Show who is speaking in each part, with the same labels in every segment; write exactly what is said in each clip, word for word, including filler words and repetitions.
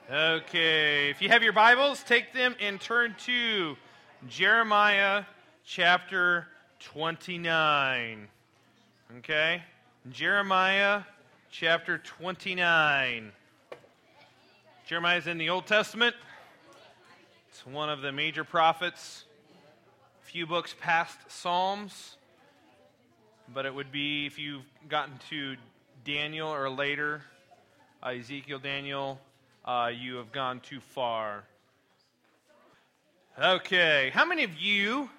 Speaker 1: Okay, if you have your Bibles, take them and turn to Jeremiah chapter twenty-nine. Okay, Jeremiah chapter twenty-nine. Jeremiah is in the Old Testament. It's one of the major prophets, a few books past Psalms, but it would be, if you've gotten to Daniel or later, uh, Ezekiel, Daniel, Uh, you have gone too far. Okay, how many of you,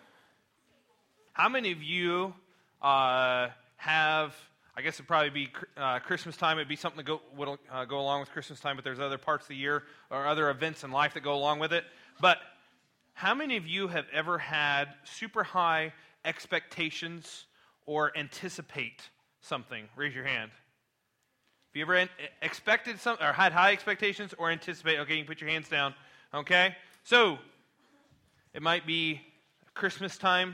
Speaker 1: how many of you uh, have, I guess it'd probably be uh, Christmas time, it'd be something to go, would uh, go along with Christmas time, but there's other parts of the year or other events in life that go along with it. But how many of you have ever had super high expectations or anticipate something? Raise your hand. Have you ever an- expected something, or had high expectations, or anticipate? Okay, you can put your hands down. Okay, so it might be Christmas time,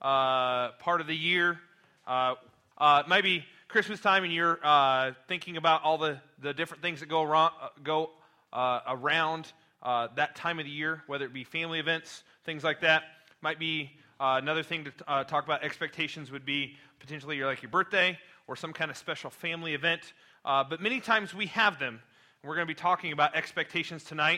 Speaker 1: uh, part of the year. Uh, uh, it might be Christmas time, and you're uh, thinking about all the, the different things that go around, uh, go uh, around uh, that time of the year, whether it be family events, things like that. Might be uh, another thing to uh, talk about. Expectations would be potentially your, like your birthday or some kind of special family event. Uh, but many times we have them. We're going to be talking about expectations tonight.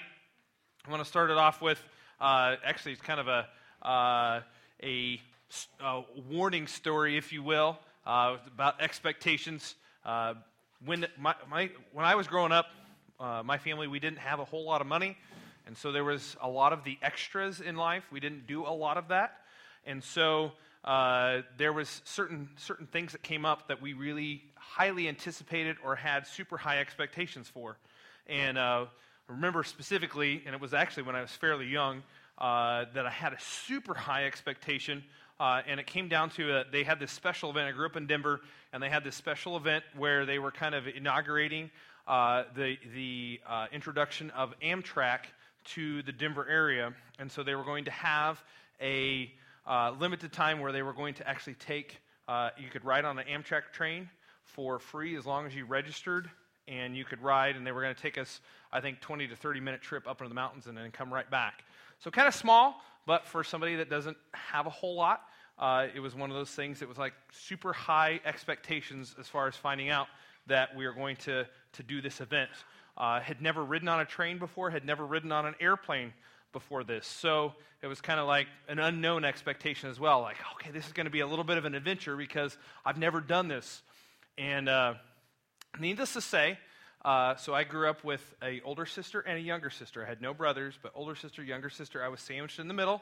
Speaker 1: I want to start it off with, uh, actually it's kind of a, uh, a, a warning story, if you will, uh, about expectations. Uh, when, my, my, when I was growing up, uh, my family, we didn't have a whole lot of money, and so there was a lot of the extras in life. We didn't do a lot of that, and so Uh, there was certain certain things that came up that we really highly anticipated or had super high expectations for. And uh, I remember specifically, and it was actually when I was fairly young, uh, that I had a super high expectation. Uh, and it came down to, a, they had this special event. I grew up in Denver, and they had this special event where they were kind of inaugurating uh, the, the uh, introduction of Amtrak to the Denver area. And so they were going to have a Uh, limited time where they were going to actually take, uh, you could ride on an Amtrak train for free as long as you registered, and you could ride, and they were going to take us, I think, twenty to thirty minute trip up into the mountains and then come right back. So kind of small, but for somebody that doesn't have a whole lot, uh, it was one of those things that was like super high expectations as far as finding out that we were going to, to do this event. Uh, had never ridden on a train before, had never ridden on an airplane before this. So it was kind of like an unknown expectation as well. Like, okay, this is going to be a little bit of an adventure because I've never done this. And uh, needless to say, uh, so I grew up with an older sister and a younger sister. I had no brothers, but older sister, younger sister, I was sandwiched in the middle.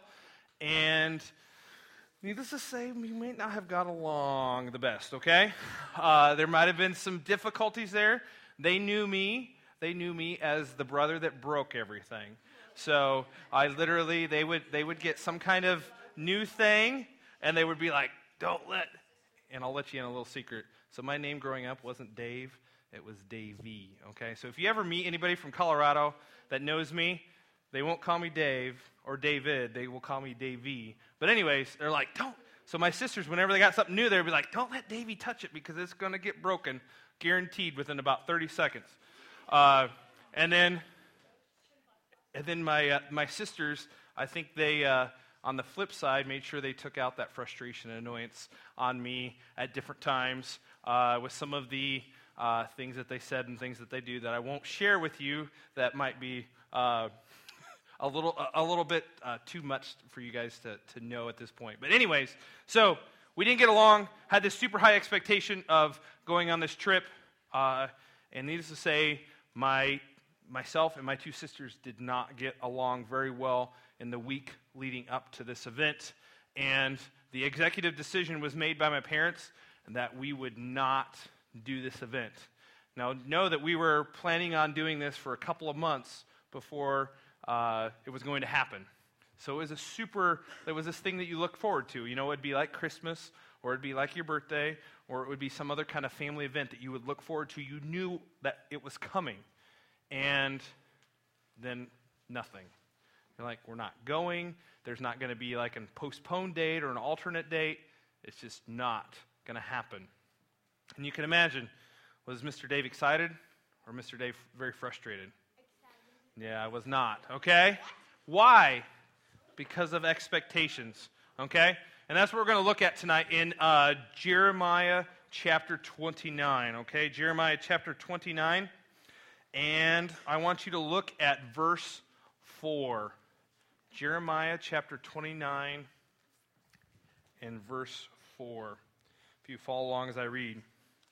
Speaker 1: And needless to say, we may not have got along the best, okay? Uh, there might have been some difficulties there. They knew me. They knew me as the brother that broke everything. So I literally, they would they would get some kind of new thing, and they would be like, don't let, and I'll let you in a little secret. So my name growing up wasn't Dave, it was Davey, okay? So if you ever meet anybody from Colorado that knows me, they won't call me Dave or David, they will call me Davey. But anyways, they're like, don't. So my sisters, whenever they got something new, they'd be like, don't let Davey touch it because it's going to get broken, guaranteed within about thirty seconds. Uh, and then... And then my uh, my sisters, I think they, uh, on the flip side, made sure they took out that frustration and annoyance on me at different times uh, with some of the uh, things that they said and things that they do that I won't share with you that might be uh, a little a, a little bit uh, too much for you guys to, to know at this point. But anyways, so we didn't get along, had this super high expectation of going on this trip, uh, and needless to say, my... Myself and my two sisters did not get along very well in the week leading up to this event. And the executive decision was made by my parents that we would not do this event. Now, know that we were planning on doing this for a couple of months before uh, it was going to happen. So it was a super, there was this thing that you look forward to. You know, it would be like Christmas, or it would be like your birthday, or it would be some other kind of family event that you would look forward to. You knew that it was coming. And then nothing. You're like, we're not going. There's not going to be like a postponed date or an alternate date. It's just not going to happen. And you can imagine, was Mister Dave excited or Mister Dave very frustrated? Yeah, I was not, okay? Why? Because of expectations, okay? And that's what we're going to look at tonight in uh, Jeremiah chapter twenty-nine, okay? Jeremiah chapter twenty-nine, and I want you to look at verse four. Jeremiah chapter twenty-nine and verse four. If you follow along as I read.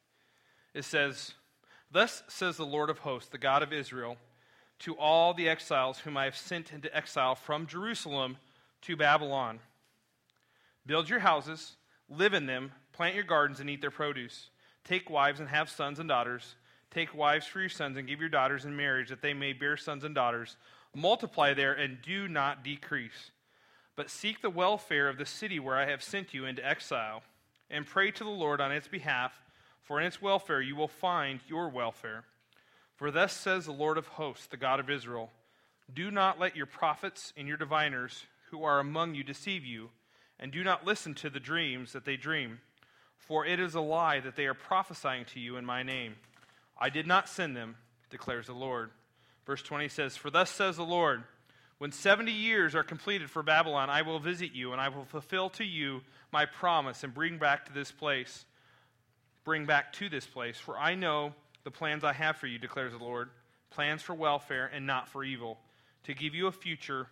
Speaker 1: It says, "Thus says the Lord of hosts, the God of Israel, to all the exiles whom I have sent into exile from Jerusalem to Babylon. Build your houses, live in them, plant your gardens and eat their produce. Take wives and have sons and daughters. Take wives for your sons and give your daughters in marriage, that they may bear sons and daughters. Multiply there and do not decrease. But seek the welfare of the city where I have sent you into exile, and pray to the Lord on its behalf, for in its welfare you will find your welfare. For thus says the Lord of hosts, the God of Israel, do not let your prophets and your diviners who are among you deceive you, and do not listen to the dreams that they dream. For it is a lie that they are prophesying to you in my name. I did not send them, declares the Lord." Verse twenty says, "For thus says the Lord, when seventy years are completed for Babylon, I will visit you, and I will fulfill to you my promise, and bring back to this place, bring back to this place, for I know the plans I have for you, declares the Lord, plans for welfare and not for evil, to give you a future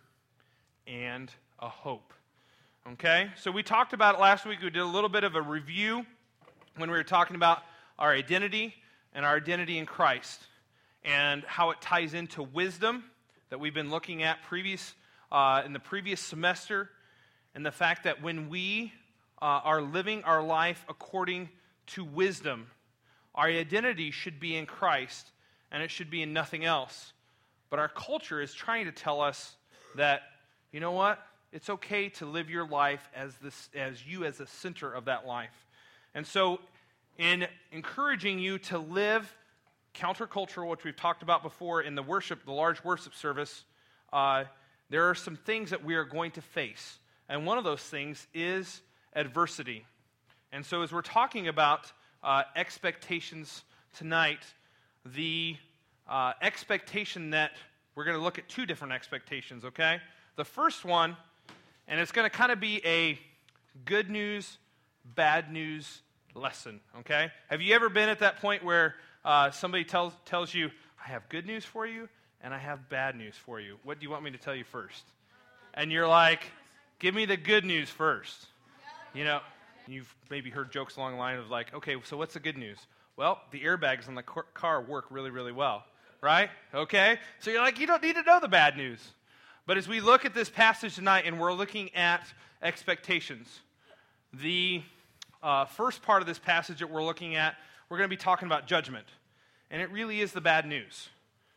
Speaker 1: and a hope." Okay, so we talked about it last week. We did a little bit of a review when we were talking about our identity and our identity in Christ and how it ties into wisdom that we've been looking at previous uh, in the previous semester, and the fact that when we uh, are living our life according to wisdom, our identity should be in Christ, and it should be in nothing else. But our culture is trying to tell us that, you know what? It's okay to live your life as this, as you as the center of that life. And so, in encouraging you to live countercultural, which we've talked about before in the worship, the large worship service, uh, there are some things that we are going to face. And one of those things is adversity. And so as we're talking about uh, expectations tonight, the uh, expectation that we're going to look at two different expectations, okay? The first one, and it's going to kind of be a good news, bad news lesson, okay? Have you ever been at that point where uh, somebody tells tells you, I have good news for you, and I have bad news for you. What do you want me to tell you first? And you're like, give me the good news first. You know, you've maybe heard jokes along the line of like, okay, so what's the good news? Well, the airbags on the car work really, really well, right? Okay? So you're like, you don't need to know the bad news. But as we look at this passage tonight and we're looking at expectations, the uh, first part of this passage that we're looking at, we're going to be talking about judgment. And it really is the bad news.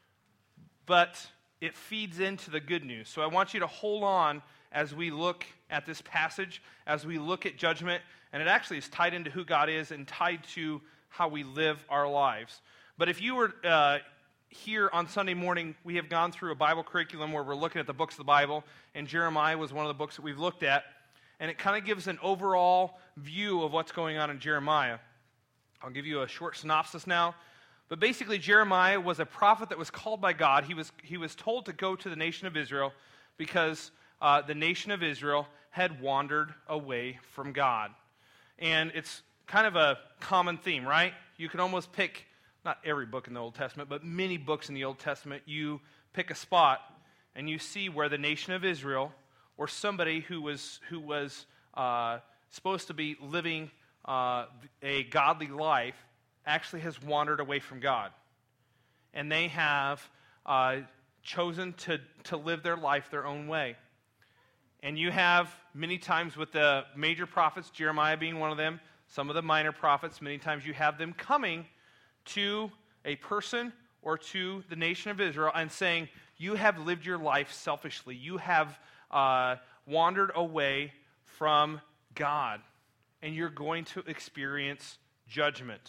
Speaker 1: But it feeds into the good news. So I want you to hold on as we look at this passage, as we look at judgment, and it actually is tied into who God is and tied to how we live our lives. But if you were uh, here on Sunday morning, we have gone through a Bible curriculum where we're looking at the books of the Bible, and Jeremiah was one of the books that we've looked at, and it kind of gives an overall view of what's going on in Jeremiah. I'll give you a short synopsis now. But basically, Jeremiah was a prophet that was called by God. He was, he was told to go to the nation of Israel because uh, the nation of Israel had wandered away from God. And it's kind of a common theme, right? You can almost pick, not every book in the Old Testament, but many books in the Old Testament, you pick a spot and you see where the nation of Israel, or somebody who was, who was uh, supposed to be living uh, a godly life, actually has wandered away from God. And they have uh, chosen to, to live their life their own way. And you have many times with the major prophets, Jeremiah being one of them, some of the minor prophets, many times you have them coming to a person or to the nation of Israel and saying, you have lived your life selfishly. You have uh, wandered away from God. And you're going to experience judgment.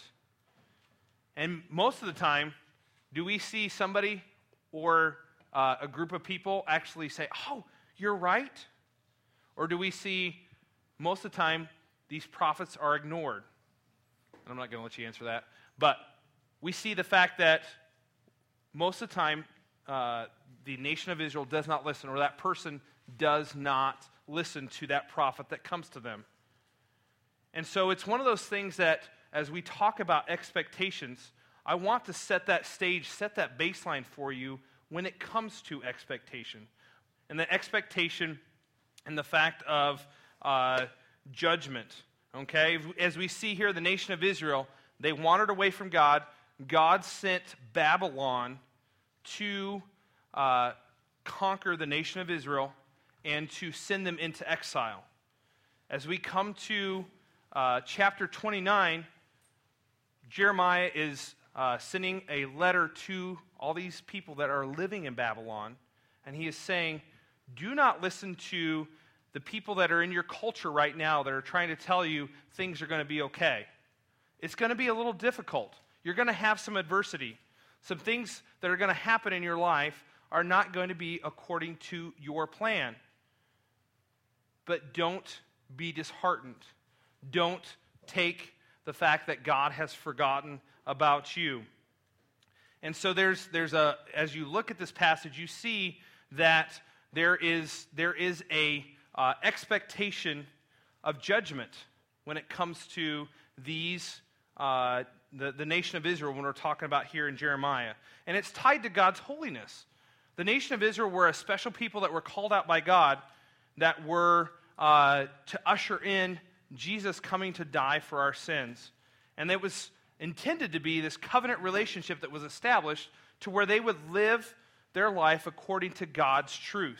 Speaker 1: And most of the time, do we see somebody or uh, a group of people actually say, oh, you're right? Or do we see, most of the time, these prophets are ignored? And I'm not going to let you answer that. But we see the fact that most of the time, uh, the nation of Israel does not listen, or that person does not listen to that prophet that comes to them. And so it's one of those things that, as we talk about expectations, I want to set that stage, set that baseline for you when it comes to expectation. And the expectation and the fact of uh, judgment. Okay? As we see here, the nation of Israel, they wandered away from God. God sent Babylon to uh, conquer the nation of Israel and to send them into exile. As we come to uh, chapter twenty-nine, Jeremiah is uh, sending a letter to all these people that are living in Babylon, and he is saying, do not listen to the people that are in your culture right now that are trying to tell you things are going to be okay. It's going to be a little difficult. You're going to have some adversity. Some things that are going to happen in your life are not going to be according to your plan. But don't be disheartened. Don't take the fact that God has forgotten about you. And so there's there's a as you look at this passage, you see that there is there is a uh, expectation of judgment when it comes to these uh, the the nation of Israel when we're talking about here in Jeremiah, and it's tied to God's holiness. The nation of Israel were a special people that were called out by God, that were uh, to usher in Jesus coming to die for our sins, and it was intended to be this covenant relationship that was established to where they would live their life according to God's truth.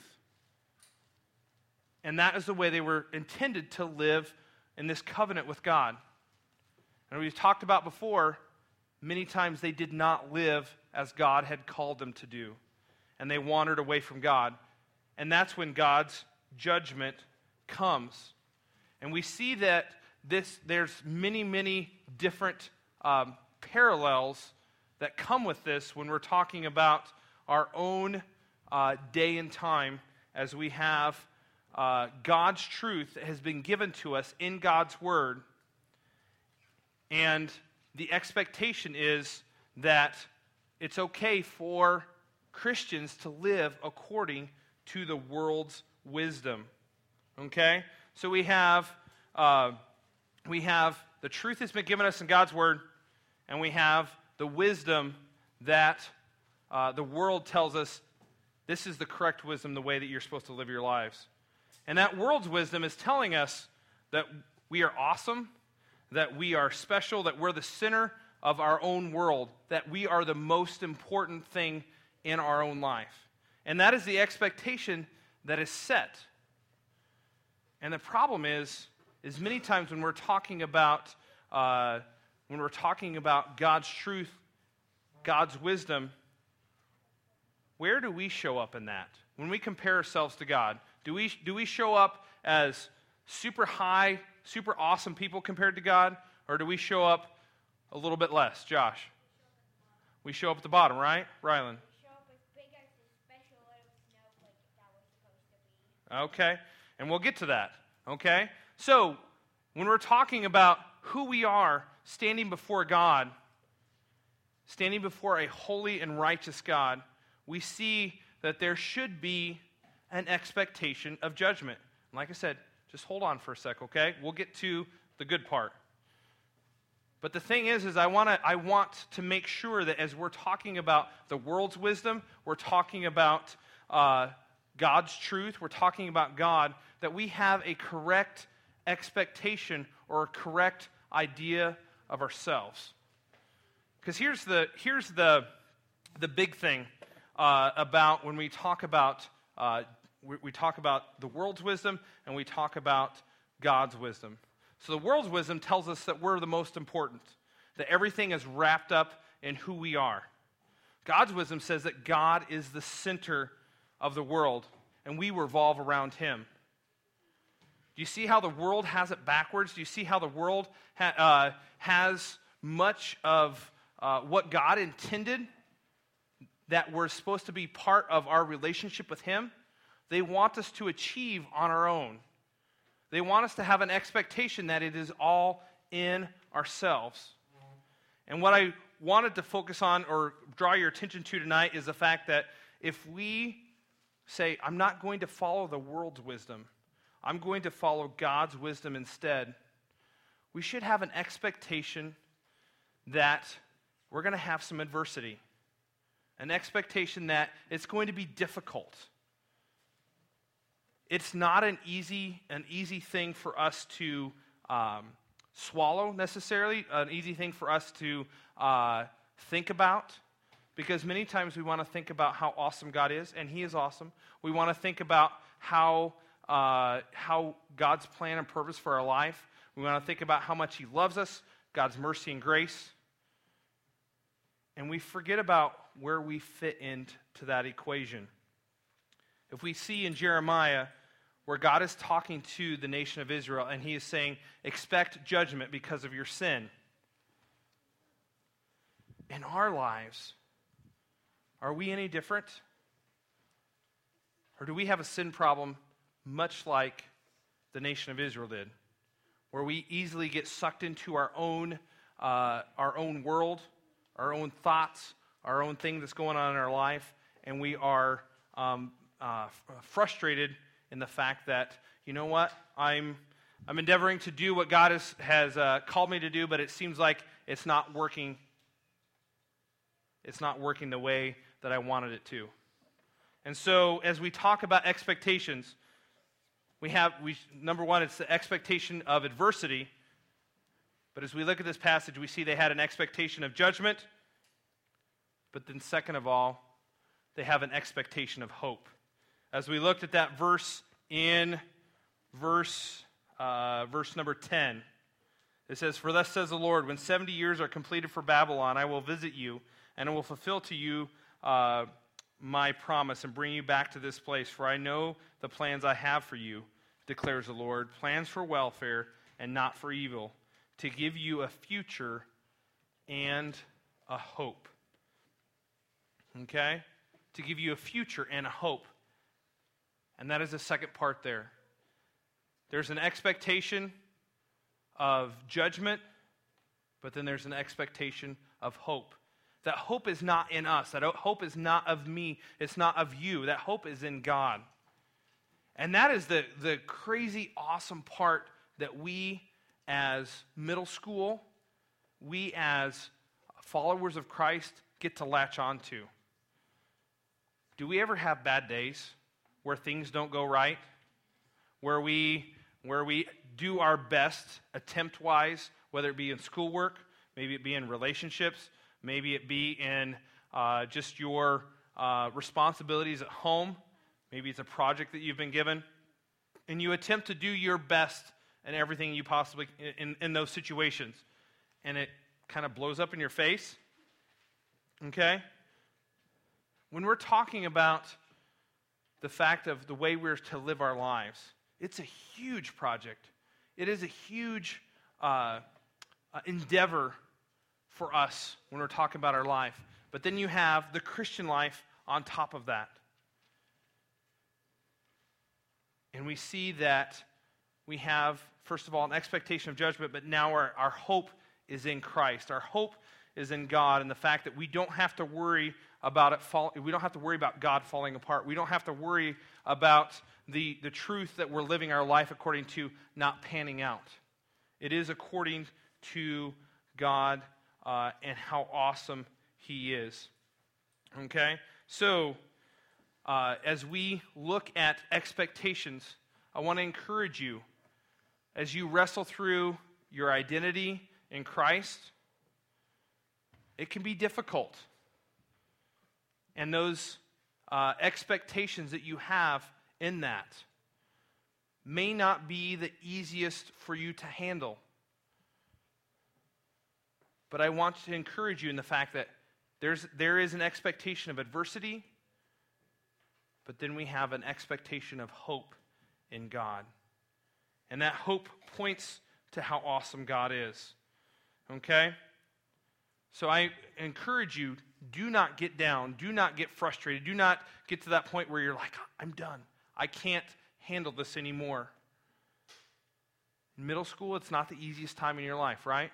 Speaker 1: And that is the way they were intended to live in this covenant with God. And we've talked about before, many times they did not live as God had called them to do. And they wandered away from God. And that's when God's judgment comes. And we see that this there's many, many different Um, parallels that come with this when we're talking about our own uh, day and time, as we have uh, God's truth that has been given to us in God's Word. And the expectation is that it's okay for Christians to live according to the world's wisdom. Okay? So we have, uh, we have the truth that's been given us in God's Word, and we have the wisdom that uh, the world tells us this is the correct wisdom, the way that you're supposed to live your lives. And that world's wisdom is telling us that we are awesome, that we are special, that we're the center of our own world, that we are the most important thing in our own life. And that is the expectation that is set. And the problem is, is many times when we're talking about uh, when we're talking about God's truth, God's wisdom, where do we show up in that? When we compare ourselves to God, do we do we show up as super high, super awesome people compared to God, or do we show up a little bit less? Josh, we show up at the bottom, right? Rylan. Okay, and we'll get to that. Okay, so when we're talking about who we are standing before God, standing before a holy and righteous God, we see that there should be an expectation of judgment. Like I said, just hold on for a sec, okay? We'll get to the good part. But the thing is, is I want to I want to make sure that as we're talking about the world's wisdom, we're talking about uh, God's truth, we're talking about God, that we have a correct expectation or a correct idea of ourselves. Because here's the here's the the big thing uh, about when we talk about uh, we, we talk about the world's wisdom and we talk about God's wisdom. So the world's wisdom tells us that we're the most important, that everything is wrapped up in who we are. God's wisdom says that God is the center of the world and we revolve around Him. Do you see how the world has it backwards? Do you see how the world ha- uh, has much of uh, what God intended that we're supposed to be part of our relationship with Him? They want us to achieve on our own. They want us to have an expectation that it is all in ourselves. And what I wanted to focus on or draw your attention to tonight is the fact that if we say, I'm not going to follow the world's wisdom, I'm going to follow God's wisdom instead, we should have an expectation that we're going to have some adversity. An expectation that it's going to be difficult. It's not an easy, an easy thing for us to um, swallow necessarily, an easy thing for us to uh, think about, because many times we want to think about how awesome God is, and He is awesome. We want to think about how uh, how God's plan and purpose for our life. We want to think about how much He loves us, God's mercy and grace, and we forget about where we fit into that equation. If we see in Jeremiah where God is talking to the nation of Israel and He is saying, expect judgment because of your sin. In our lives, are we any different? Or do we have a sin problem much like the nation of Israel did, where we easily get sucked into our own, uh, our own world, our own thoughts, our own thing that's going on in our life, and we are um, uh, frustrated in the fact that, you know what, I'm I'm endeavoring to do what God has, has uh, called me to do, but it seems like it's not working. It's not working the way that I wanted it to. And so, as we talk about expectations, we have, we number one, it's the expectation of adversity. But as we look at this passage, we see they had an expectation of judgment. But then second of all, they have an expectation of hope. As we looked at that verse in verse, uh, verse number ten, it says, "For thus says the Lord, when seventy years are completed for Babylon, I will visit you, and I will fulfill to you uh, my promise and bring you back to this place. For I know the plans I have for you, declares the Lord, plans for welfare and not for evil, to give you a future and a hope." Okay? To give you a future and a hope. And that is the second part there. There's an expectation of judgment, but then there's an expectation of hope. That hope is not in us. That hope is not of me. It's not of you. That hope is in God. And that is the, the crazy awesome part that we as middle school, we as followers of Christ get to latch onto. Do we ever have bad days where things don't go right? Where we, where we do our best attempt-wise, whether it be in schoolwork, maybe it be in relationships, maybe it be in uh, just your uh, responsibilities at home. Maybe it's a project that you've been given. And you attempt to do your best in everything you possibly, in, in those situations. And it kind of blows up in your face. Okay? When we're talking about the fact of the way we're to live our lives, it's a huge project. It is a huge uh, uh, endeavor for us when we're talking about our life. But then you have the Christian life on top of that. And we see that we have, first of all, an expectation of judgment, but now our, our hope is in Christ. Our hope is in God, and the fact that we don't have to worry about it fall, we don't have to worry about God falling apart. We don't have to worry about the, the truth that we're living our life according to not panning out. It is according to God uh, and how awesome He is. Okay? So, uh, as we look at expectations, I want to encourage you, as you wrestle through your identity in Christ, it can be difficult. And those uh, expectations that you have in that may not be the easiest for you to handle. But I want to encourage you in the fact that there's, there is an expectation of adversity, but then we have an expectation of hope in God. And that hope points to how awesome God is. Okay? So I encourage you, do not get down. Do not get frustrated. Do not get to that point where you're like, I'm done. I can't handle this anymore. In middle school, it's not the easiest time in your life, right?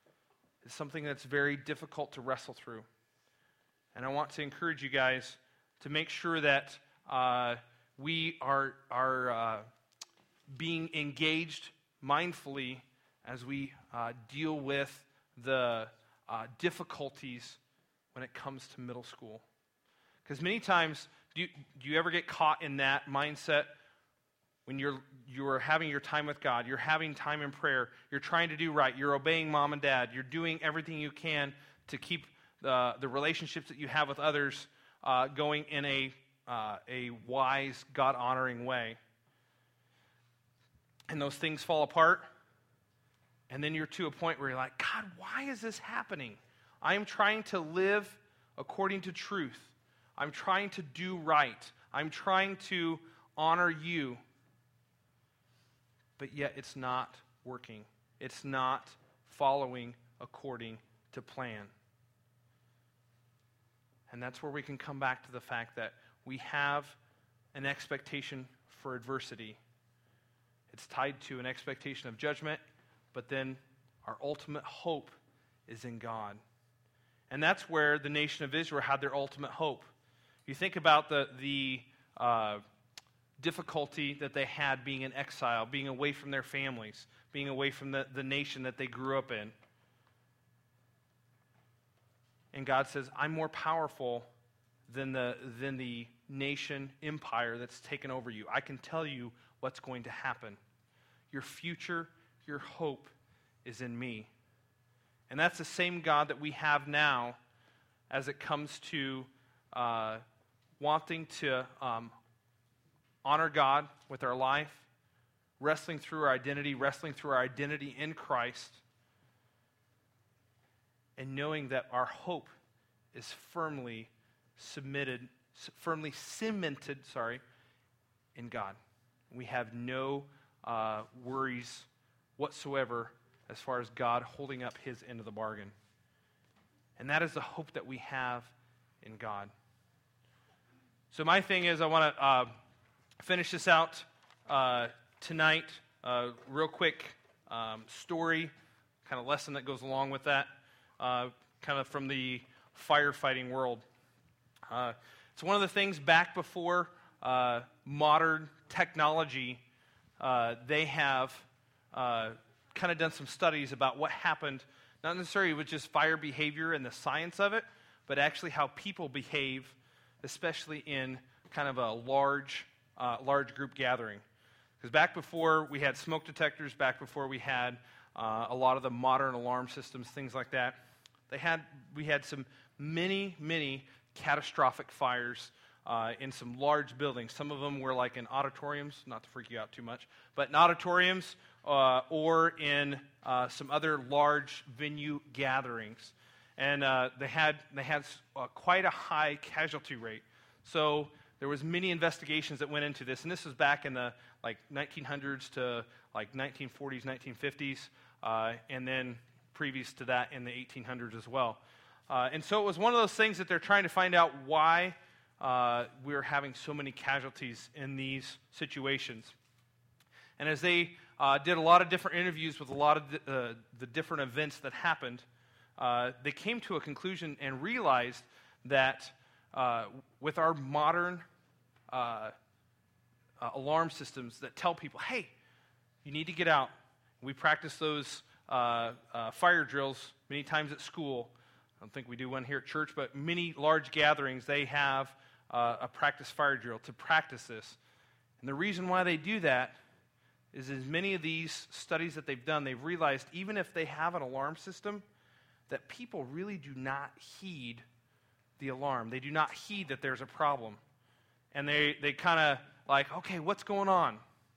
Speaker 1: It's something that's very difficult to wrestle through. And I want to encourage you guys to make sure that uh, we are, are uh, being engaged mindfully as we uh, deal with the uh, difficulties when it comes to middle school. Because many times, do you, do you ever get caught in that mindset when you're you're having your time with God, you're having time in prayer, you're trying to do right, you're obeying mom and dad, you're doing everything you can to keep the, the relationships that you have with others uh, going in a, uh, a wise, God-honoring way. And those things fall apart, and then you're to a point where you're like, God, why is this happening? I am trying to live according to truth. I'm trying to do right. I'm trying to honor you. But yet it's not working. It's not following according to plan. And that's where we can come back to the fact that we have an expectation for adversity. It's tied to an expectation of judgment, but then our ultimate hope is in God. And that's where the nation of Israel had their ultimate hope. You think about the, the uh, difficulty that they had being in exile, being away from their families, being away from the, the nation that they grew up in. And God says, I'm more powerful than the, than the nation empire that's taken over you. I can tell you what's going to happen. Your future, your hope is in me. And that's the same God that we have now as it comes to uh, wanting to um, honor God with our life, wrestling through our identity, wrestling through our identity in Christ, and knowing that our hope is firmly submitted, firmly cemented, sorry, in God. We have no uh, worries whatsoever as far as God holding up his end of the bargain. And that is the hope that we have in God. So my thing is I want to uh, finish this out uh, tonight. Uh, real quick um, story, kind of lesson that goes along with that, uh, kind of from the firefighting world. Uh, it's one of the things back before uh, modern technology, uh, they have uh, kind of done some studies about what happened, not necessarily with just fire behavior and the science of it, but actually how people behave, especially in kind of a large, uh, large group gathering. Because back before we had smoke detectors, back before we had uh, a lot of the modern alarm systems, things like that, they had we had some many, many catastrophic fires uh, in some large buildings. Some of them were like in auditoriums, not to freak you out too much, but in auditoriums uh, or in uh, some other large venue gatherings. And uh, they had they had uh, quite a high casualty rate. So there was many investigations that went into this, and this was back in the like nineteen hundreds to like nineteen forties, nineteen fifties, uh, and then previous to that in the eighteen hundreds as well. Uh, and so it was one of those things that they're trying to find out why uh, we're having so many casualties in these situations. And as they uh, did a lot of different interviews with a lot of the, uh, the different events that happened, uh, they came to a conclusion and realized that uh, with our modern uh, uh, alarm systems that tell people, hey, you need to get out. We practice those uh, uh, fire drills many times at school. I don't think we do one here at church, but many large gatherings, they have uh, a practice fire drill to practice this. And the reason why they do that is as many of these studies that they've done, they've realized even if they have an alarm system, that people really do not heed the alarm. They do not heed that there's a problem. And they, they kind of like, okay, what's going on?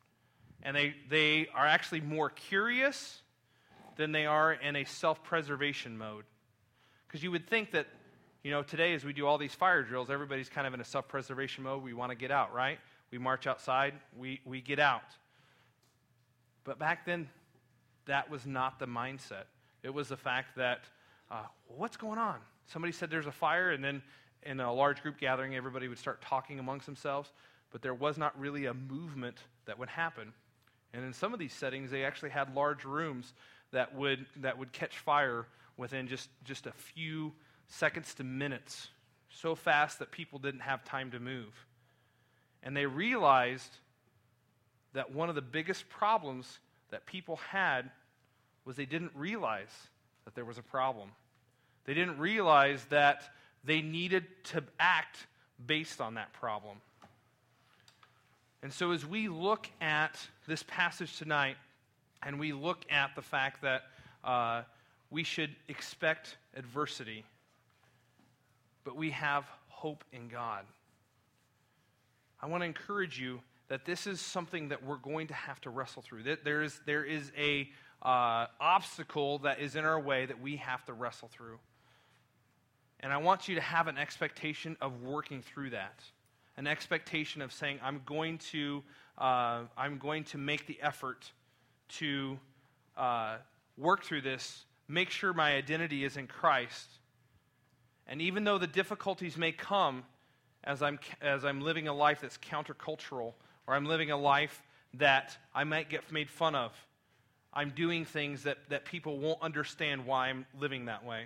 Speaker 1: And they, they are actually more curious than they are in a self-preservation mode. Because you would think that, you know, today as we do all these fire drills, everybody's kind of in a self-preservation mode. We want to get out, right? We march outside, we, we get out. But back then, that was not the mindset. It was the fact that, uh, what's going on? Somebody said there's a fire, and then in a large group gathering, everybody would start talking amongst themselves, but there was not really a movement that would happen. And in some of these settings, they actually had large rooms that would that would catch fire within just, just a few seconds to minutes. so fast that people didn't have time to move. And they realized that one of the biggest problems that people had was they didn't realize that there was a problem. They didn't realize that they needed to act based on that problem. And so as we look at this passage tonight, and we look at the fact that uh, we should expect adversity, but we have hope in God, I want to encourage you that this is something that we're going to have to wrestle through. There is, there is a uh, obstacle that is in our way that we have to wrestle through. And I want you to have an expectation of working through that. An expectation of saying, I'm going to, uh, I'm going to make the effort to uh, work through this, make sure my identity is in Christ. And even though the difficulties may come as I'm, as I'm living a life that's countercultural, or I'm living a life that I might get made fun of, I'm doing things that, that people won't understand why I'm living that way.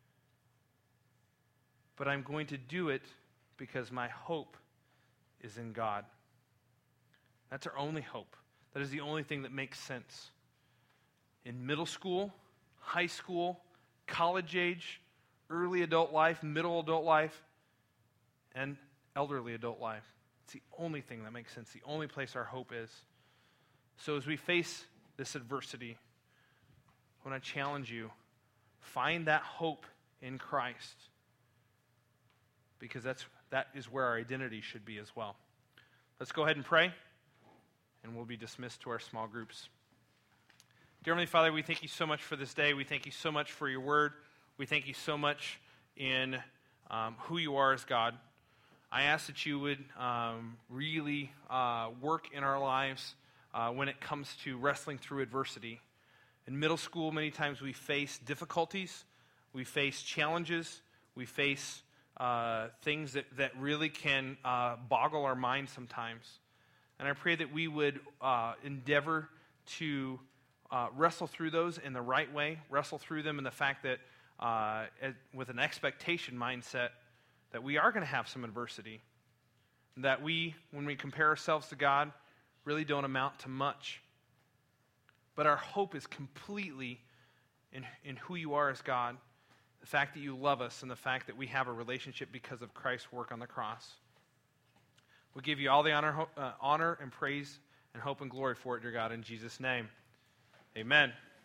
Speaker 1: But I'm going to do it because my hope is in God. That's our only hope. That is the only thing that makes sense. In middle school, high school, college age, early adult life, middle adult life, and elderly adult life. It's the only thing that makes sense, the only place our hope is. So as we face this adversity, I want to challenge you, find that hope in Christ, because that's that is where our identity should be as well. Let's go ahead and pray, and we'll be dismissed to our small groups. Dear Heavenly Father, we thank you so much for this day. We thank you so much for your word. We thank you so much in um, who you are as God. I ask that you would um, really uh, work in our lives uh, when it comes to wrestling through adversity. In middle school, many times we face difficulties, we face challenges, we face uh, things that, that really can uh, boggle our minds sometimes. And I pray that we would uh, endeavor to uh, wrestle through those in the right way, wrestle through them in the fact that uh, with an expectation mindset that we are going to have some adversity, that we, when we compare ourselves to God, really don't amount to much. But our hope is completely in, in who you are as God, the fact that you love us, and the fact that we have a relationship because of Christ's work on the cross. We give you all the honor, uh, honor and praise and hope and glory for it, dear God, in Jesus' name. Amen.